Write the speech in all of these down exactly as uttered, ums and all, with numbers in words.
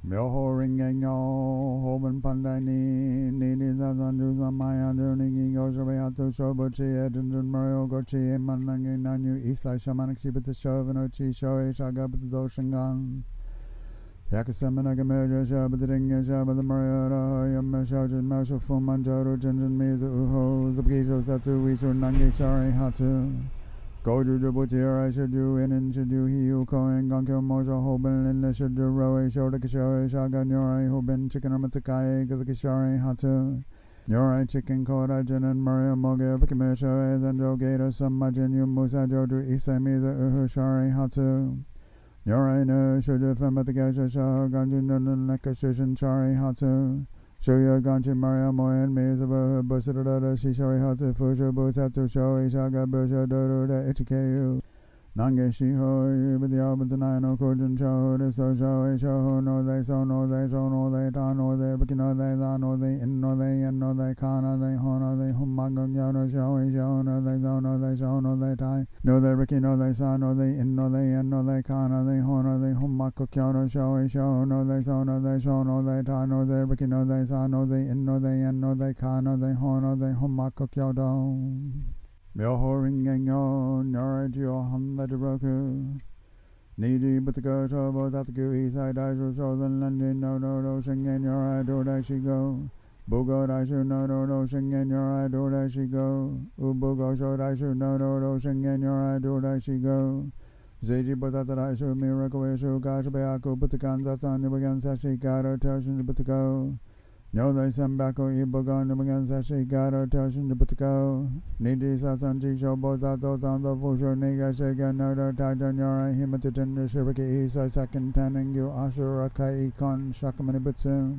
Myoho ringe yo, hoben pandai ni, ni ni za zan du za maya du ni gi go shobe hatu shobo chi e dun dun mario go chi e manange nanyu isai shamanak shibata shoven o chi shoe shaga bata do shingan. Yakasamana gameja shaba the ringa shaba the mario ra yama shojin masho fuman joru jinjin mizu uho zabgijo satsu wisu nange shari hatsu. Goju Jubuti I should do in and should do he who koen gankyo mojo hoben in the should do roe shoda kishore shaga nyorai hoben chicken amatsukai gazakishore hatsu. Nyorai chicken koda jin and mario moge pikimesho ezanjo gato samajin yu musa joju isai miza uhu shari hatsu. Nyorai no should do famatagasha shah ganjin nun nakashushin shari hatsu. Shoya ganchi maria moen mezaba busadada shishori hatsu fusho busatsu shoi shaga busha dodo da ichikeyu. Nange shiho yubidya butanai no kujin shoho de so shoi shoho no they so no they so no they ta no they biki no they za no they in no they yen no they ka no they ho no they hummagung yo no shoi shoho no they so no they so no they tai no they riki no they sa no they in no they yen no they ka no they ho no they hummakuk yo no shoi shoho no they so no they so no they ta no they riki no they sa no they in no they yen no they ka no they ho no they hummakuk yo do. Myoho ringen yo, nyorai jio handa jiroku. Niji butsuko shobo tatsuku isai daishu shozen lanjin no no no shingen nyorai do daishi go. Bugo daishu no no no shingen nyorai do daishi go. Ubugo sho daishu no no no shingen nyorai do daishi go. Zeiji butata daishu miracle ishu gashabeaku butsukan zasan nubagan sashi garo toshin butsuko. Nyo they sembako ibogon nubagan sashi garo toshin butsuko. Niji sasanji shobo zato zando fusho niga shiga nodo taja nyorai himatatin shiriki isai second tenengu ashura kai ikon shakamani butsu.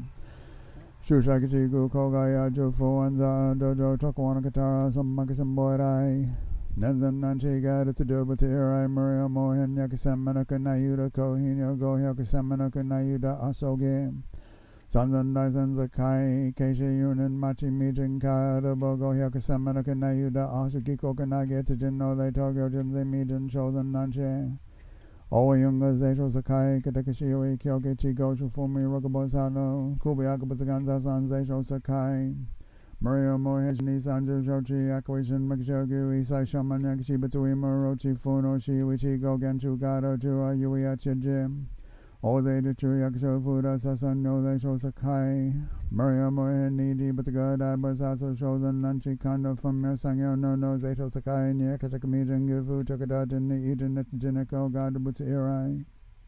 Shushakichi gu kogaya jufu anza dojo tokawana katara sammakisamboi. Nenzan nanchi gada to do but irai murio mohen yakisamanaka nayuda kohinyo go yakisamanaka nayuda asoge. Sanzan daisen zakai keishi yunin machi mijin kada bogo yakisamanaka nayuda asuki kokanage tsujin no they tokyo jinze mijin shodan nanche. Owa yunga zeisho sakai katakashi yoi kyoke chi goshu fumi rokabo sano kubayaka butsuganza san zeisho sakai. Mario Mohen Nisanju Shochi Akwishin Makishogu Isai Shaman Yakishi Betsui Morochi Funo Shiwichi Gogenshu Gado Chua Yuya Chijim Oze Dichu Yakisho Fuda Sasan no They Sho Sakai Mario Mohen Niji Butsuga Basaso Shodan Nanchi Kondo from Mersangyo no no Zeisho Sakai Nyakashakami Jingufu Chakadajin Ijin Jinako God Butsu Irai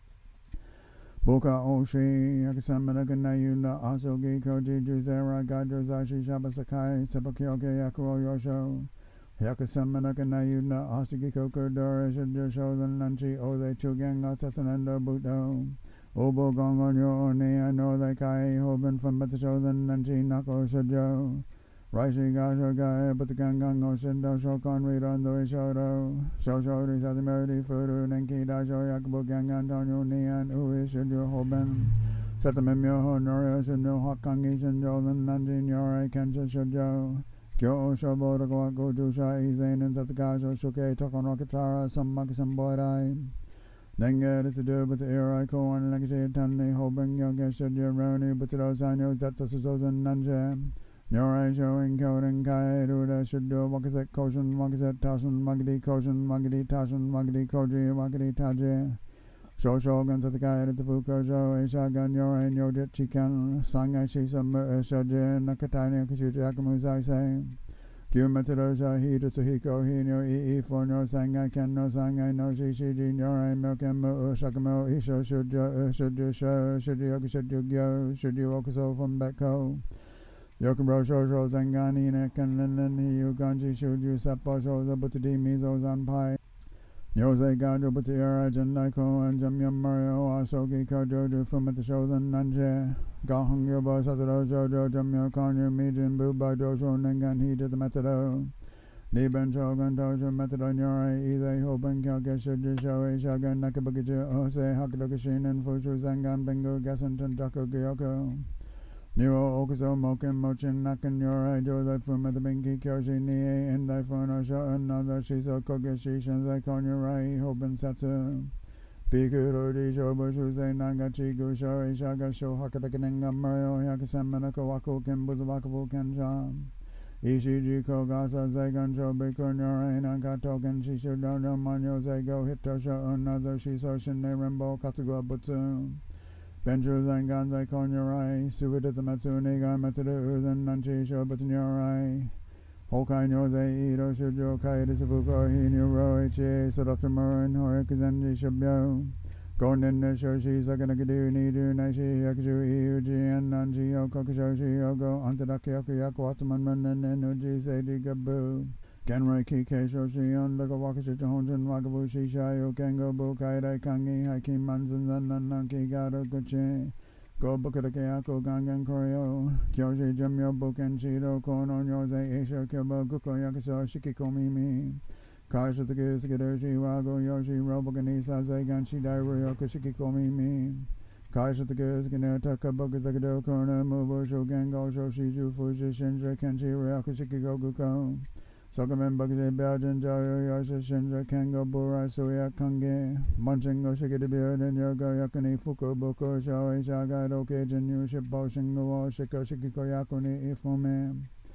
Buka Oshi, Yakasamanaka Nayuna, Asogi Koji Juzera, Gajo Zashi Shabasakai, Sepakyoke Yakuro Yosho, Yakasamanaka Nayuna, Asugi Koko Dora, Shidosho, the Nanchi, Ode Chuganga, Sasananda Budo, Obo Gongonyo, Nea, no they Kai, Hoben from Batasho, the Nanchi, Nako Shojo. Raishi Gasho Gai, but the Gangang Ocean, Dosho Conread on the Shodo, Shosho, Satimodi, Fudu, Nenki, Dasho, Yakubo Gang, Antonio, Nian, Ui, Shujo, Hoben, Satamimyo, Norio, Shujo, Hokangi, Shinjo, the Nanjin, Yore, Kensha, Shujo, Kyo, Shobo, Rokawaku, Jusha, Izain, and Satakajo, Shuke, Tokon Rokatara, some Makasam Boydai. Denga is the do but the era ko on Lakashi, Tani, Hoben, Yoga, Shujo, Roni, but the Rosanyo, Zatsusuzan, Nanja. Nyorai showing Koden Kai Ruda should do Wakaset Koshin, Wakaset Tashin, Magadi Koshin, Magadi Tashin, Magadi Koji, Magadi Taji. Shosho Gansatakai at the Fukojo, Ishagan Yorai, Yodit Chikan, Sangai Shisa Shoji, Nakatani, Kashuji Akamuzai say. Kyumatadosha Hito Tuhiko, Hino E E for no Sangai Ken no Sangai no Shishiji, Yorai, Milkamo, Shakamo, Isho, Shujo, Shujo, Shujo, Shujo, Shujo, Okaso from Beko. Yokuro Shosho Zangani Nekan Linen Hiyu Ganji Shuju Seppo Shoza Butadi Mizo Zanpai Yose Gajo Butiara Jandako and Jamyam Mario Asogi Kojoju Fumata Shodan Nanje Gahong Yobo Sataro Jojo Jamyo Konyo Mijin Buba Josho Nengan He to the Metodo Niben Shogun Dojo Metodo Nyore Ize Hoben Kyokeshu Jisho Shagan Nakabakiju Ose Hakudokushin and Fushu Zangan Bengo Gasantan Dako Gyoko Niro Okuso Moken Mochin Nakan Yorai Joda Fuma the Benki Kyoshi Nie and Daifono Sho another Shiso Kogeshi Shanzai Konyorai Hoben Satsu Pikuro di shobo shusei nagachi gusho ishaga sho hakatakanenga mario hyakusamana kawaku kenbuzu wakabu kenshan. Ishiji kogasa zeigan sho bikur nyorai nagato kenshi shudo no manyo zeigo hito sho another shiso shinne rembo katsugo butsu. Benju zengan zei konyorai subidita matsu niga matsudu uzen nanchi sho butsu nyorai. Hokai nyo zei iro shujo kai disufuko hi nyuro ichi sodatsu muro hoi kuzenji shubyo. Gonden ne shoshi sakanakadu nidu naishi yakushu iuji en nanji yoko kushoshi yoko antadaki yoku yaku watsuman manen en uji seiji gabu. Genroi kike shoshi on daga wakashu honjin wakabu shisha yo kengo bu kaidai kangi haiki manzan zan nanaki gado kuchi. Go bukadake yako gangan koryo. Kyoshi jumyo buken shiro kono nyoze eisho kyobo guko yakuso shikikomi mi. Kaisha taku sakidoshi wago yoshi robokani saze ganshi dairu yoko shikikomi mi. Kaisha taku sakino taka boku sakado kono mubo shogengo shoshi jufushi shinja kenshi ryoko shikiko guko. Sokamen bakje byajan joyo yosha shinja kengo burai suya kange. Munchingo shikidibyo den yogo yakuni fuku buko shoi shaga doke jinyu shibbo shingo wo shiko shikiko yakuni ifume.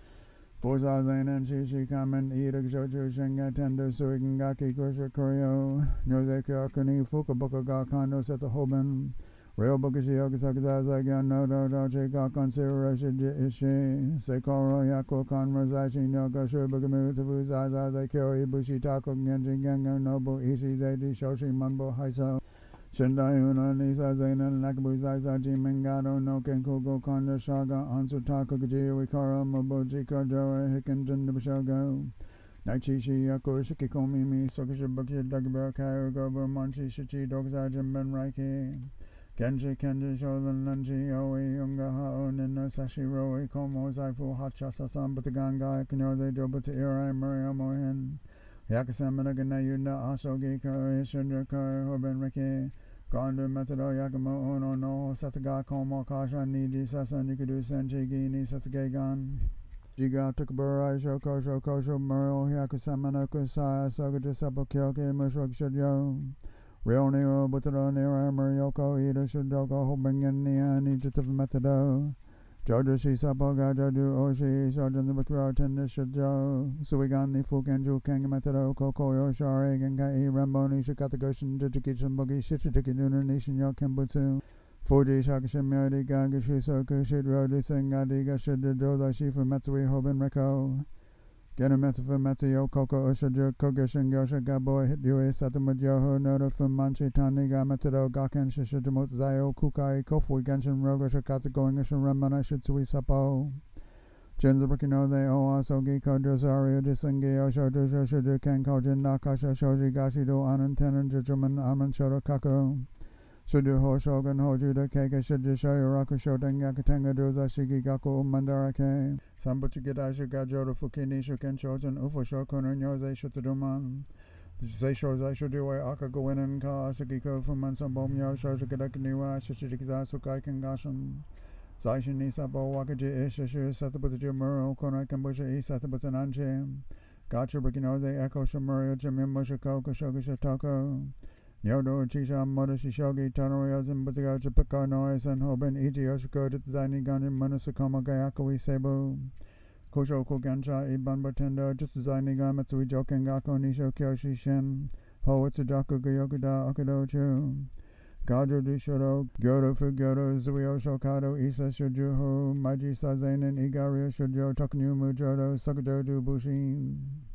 Boza zen and shishi kamen irak joju shinga tendo suigangaki kusha koryo. Nyoze kyakuni fuku buko ga kando seta hoben. Real Bokashi Yogasakaza Gyan no do doche Gakon Sura Shiji Ishi Sekoro Yako Kon Razashi Nyoka Shubugamu Tabu Zaza Zekyo Ibushi Tako Genji Gengo Nobu Ishi Zeji Shoshi Manbo Haiso Shindai Uno Nisa Zainen Nakabu Zaza Jimengado no Kenkugo Kondo Shaga Ansu Tako Gaji Wikara Moboji Kojo Hiken Jindabashogo Naichishi Yako Shikikomi Mi Sokasha Bukashi Dagabur Kairo Gobo Monchi Shichi Dogza Jimben Raiki Genji Kenji Shodan Nanji Oe Yunga Hao Nino Sashi Roe Komo Zaifu Hachasa San Butaganga Kanyoze Jobuta Irai Mario Mohin Yakasamanaga Nayunda Asogi Ko Ishindra Ko Hoben Riki Gondu Metodo Yakamo Ono No Sataga Komo Kasha Niji Sasa Nikudu Senji Gini Satagagan Jiga Tukaburai Shoko Shoko Shoko Mario Yakusamana Kusaya Sogaja Sapo Kyoke Mushok Shudyo Real Neo Butero Nera Murioko Ida Shudoko Hobingen Nia Nijitav Metodo Jojo Shisapoga Joju Oshi Shojan the Bakuro Tender Shujo Suigan the Fukenju Kang Metodo Koko Yoshare Genkai Ramboni Shikatagoshin Jujikishin Bogi Shitiki Nuna Nation Yokembutsu Fuji Shakishin Myodi Gagashu Soku Shidro Disengadi Gashudu Joda Shifu Matsui Hoben Reko Genu Metsufu Matsuyo Koko Ushaju Kogashin Gyosha Gabo Hityue Satamajoho Noda Fumanchi Taniga Metodo Gaken Shishijimot Zayo Kukai Kofui Genshin Rogo Shikatsu Going Ishin Ramana Shitsui Sapo Jinzabukino They Oasogi Kojosario Disengi Osho Dusho Shuju Kenko Jin Nakasha Shoji Gashido Anan Tenan Jujuman Aman Shodo Kaku Shuju Ho Shogun Hojuda Keke Shuju Shoyoraku Shoden Yakatenga Doza Shigi Gaku Mandarake Sambuchi Gidashu Gajodo Fukini Shuken Shoten Ufo Shokuno Nyoze Shutuduman Zeisho Zaishudiwe Akagoinen Ka Asukiko Fuman Sambomyo Shoju Gadakaniwa Shishikiza Sukai Kangashan Zaishin Nisabo Wakaji Ishishu Satabutu Muro Kona Kambusha Isatabutan Anche Gacha Bukino They Echo Shumurio Jimim Mushako Koshoku Shotoko Nyodo Chisha Moda Shishogi Tanorio Zimbazago Chipako Noise and Hoben Iji Yoshiko Tizani Ganin Manusakoma Gayako Isebo Kosho Kogansha Iban Batendo Jitsuzani Gamatsui Jokengako Nisho Kyoshi Shin Ho Itsujaku Gyokuda Okudo Chu Gajo Dishodo Gyodo Fugyodo Zuyo Shokado Isa Shujuho Maji Sazen and Igario Shujo Toknyu Mujodo Sakajoju Bushin